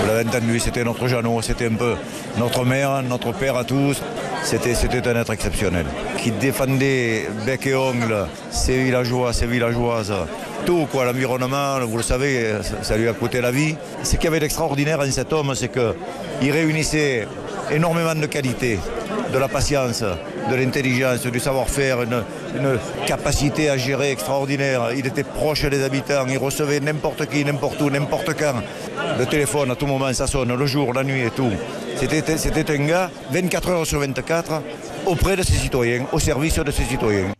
l'avez entendu, c'était notre Jeannot, c'était un peu notre mère, notre père à tous. C'était un être exceptionnel, qui défendait bec et ongle ses villageois, ses villageoises. Tout, quoi, l'environnement, vous le savez, ça lui a coûté la vie. Ce qu'il y avait d'extraordinaire en cet homme, c'est qu'il réunissait énormément de qualités, de la patience, de l'intelligence, du savoir-faire, une capacité à gérer extraordinaire. Il était proche des habitants, il recevait n'importe qui, n'importe où, n'importe quand. Le téléphone, à tout moment, ça sonne, le jour, la nuit et tout. C'était un gars, 24 heures sur 24, auprès de ses citoyens, au service de ses citoyens.